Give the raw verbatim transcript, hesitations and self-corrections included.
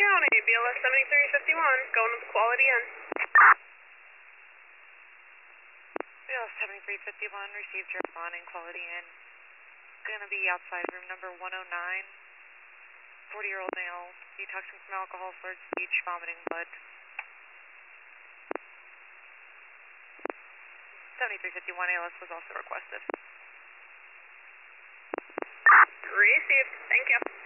County, B L S seventy-three fifty-one, going to the Quality Inn. B L S seventy-three fifty-one, received your responding Quality Inn. Gonna be outside room number one oh nine. forty-year-old male, detoxing from alcohol, slurred speech, vomiting blood. seventy-three fifty-one A L S was also requested. Received. Thank you.